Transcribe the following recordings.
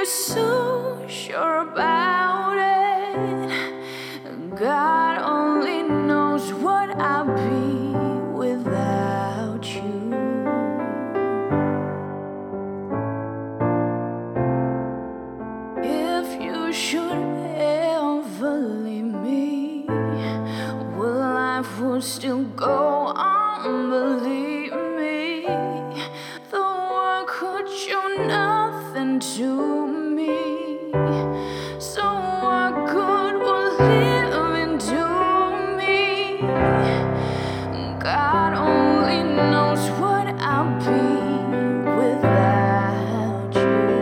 so sure about it. God only knows what I'd be without you. If you should ever leave me, well, life would still go on, believe me. The world could show nothing to me, so what good would living do me? God only knows what I'll be without you.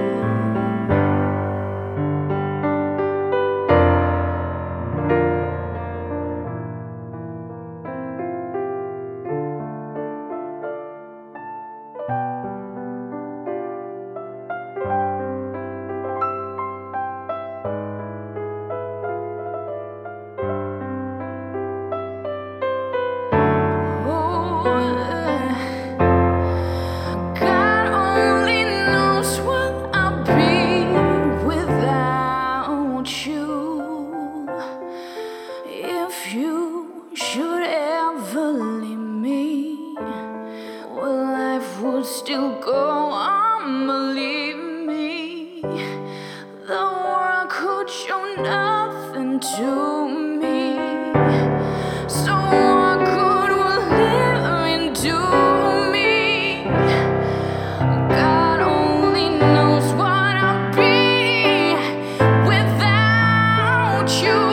If you should ever leave me, well, life would still go on, believe me. The world could show nothing to me, so what good would living do me? God only knows what I'll be without you.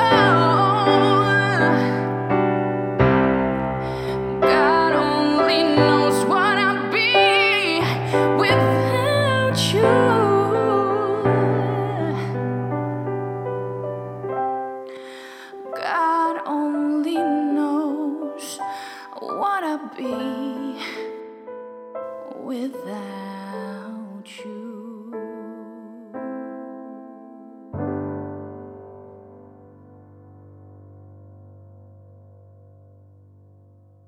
God only knows what I'd be without you. God only knows what I'd be without you.